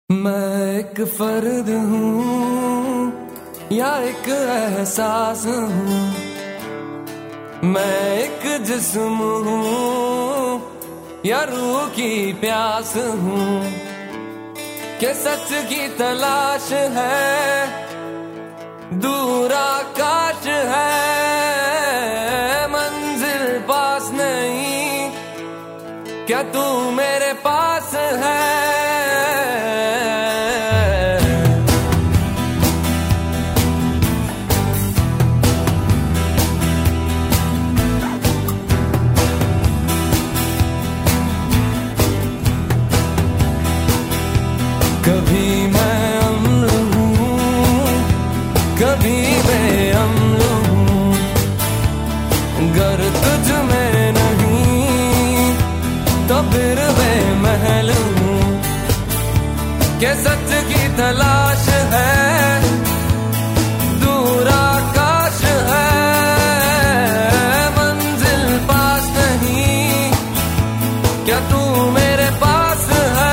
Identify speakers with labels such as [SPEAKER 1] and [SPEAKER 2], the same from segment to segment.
[SPEAKER 1] मैं एक फर्द हूँ या एक एहसास हूँ, मैं एक जिस्म हूँ या रूह की प्यास हूँ, के सच की तलाश है, दूर आकाश है, मंजिल पास नहीं, क्या तू मेरे पास है। कभी मैं अम्ल हूँ, कभी बेअम्ल हूँ, गर तुझ में नहीं तो फिर बेमहल हूँ, के सच की तलाश है, दूर आकाश है, मंजिल पास नहीं, क्या तू मेरे पास है।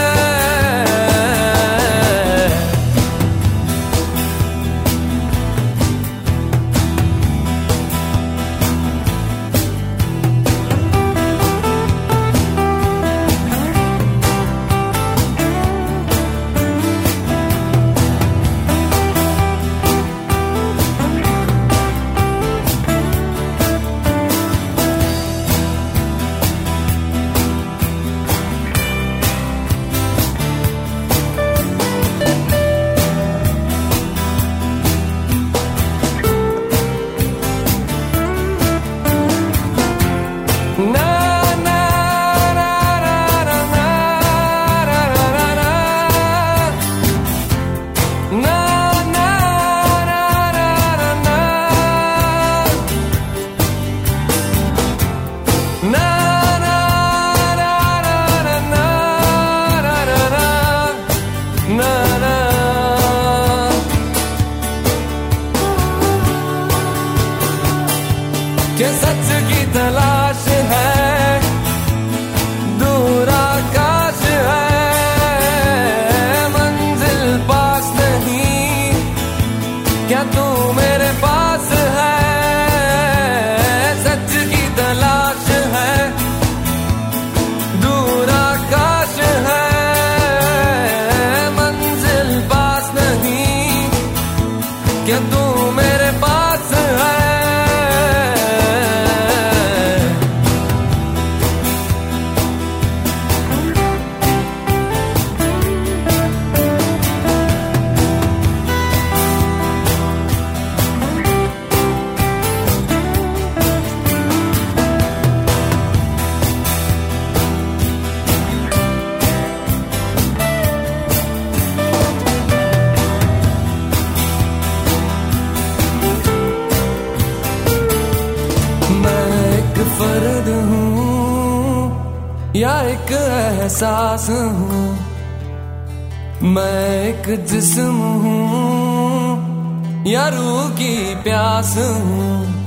[SPEAKER 1] के सच की तलाश है, दूर आकाश है, मंजिल पास नहीं, क्या तू मेरे पास है। सच की तलाश है, दूर आकाश है, मंजिल पास नहीं, क्या तू मेरे पास है। फर्द हूँ या एक एहसास हूँ, मैं एक जिस्म हूँ या रूह की प्यास हूँ,